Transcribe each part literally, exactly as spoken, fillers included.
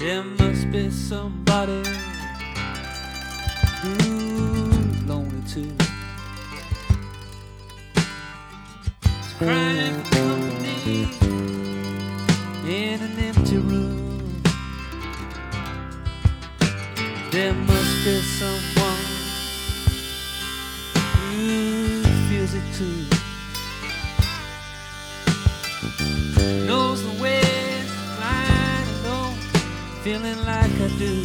There must be somebody who's lonely too. It's crying for company in an empty room. There must be someone who feels it too. Knows the ways lying alone, feeling like I do.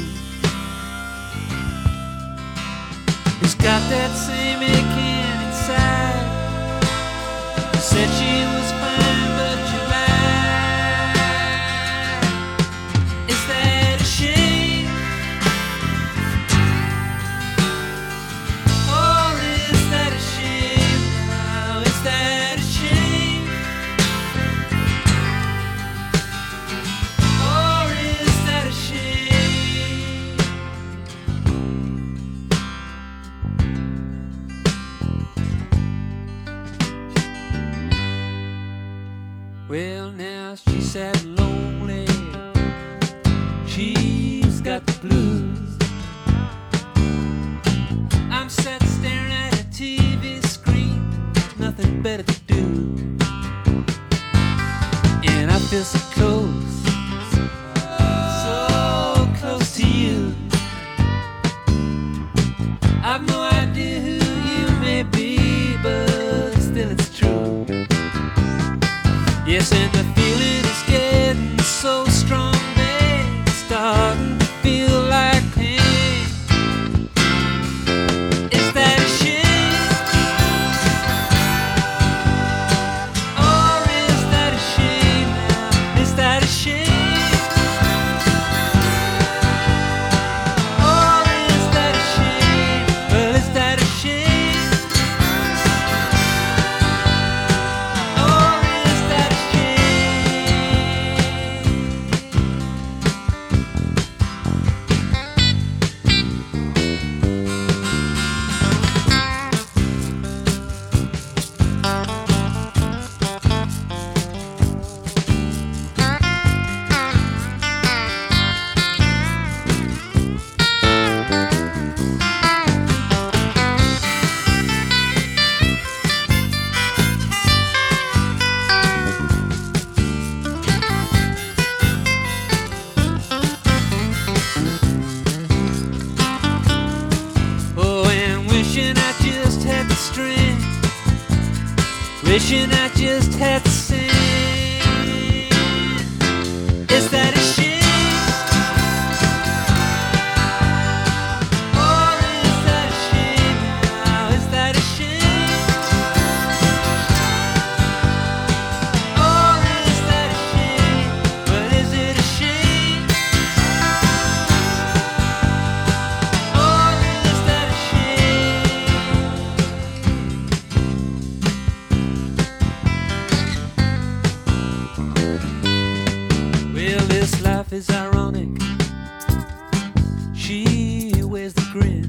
It's got that same aching inside. Said she was fine, but you lied. Is that a shame? Or is that a shame now? Is that a shame? Or is that a shame? Well, now she's sad and lonely. She's got the blues. I'm sat staring at a T V screen, nothing better to do. And I feel so close, so close to you. I've no idea who you may be, but still it's true. Yes, and the feeling is getting so strong, babe, it's starting to feel like pain. Is that a shame? Or is that a shame now? Is that a shame? Or is that a shame? Well, is that a shame? Or is that a wishing I just had to sing. Is that a shame? Or is that a shame now? Is that a shame? Or is that a shame? Well, is it a shame? Or is that a shame? Well, this life is ironic. She wears the grin.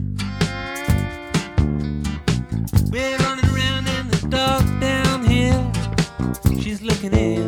We're running around in the dark down here. She's looking in.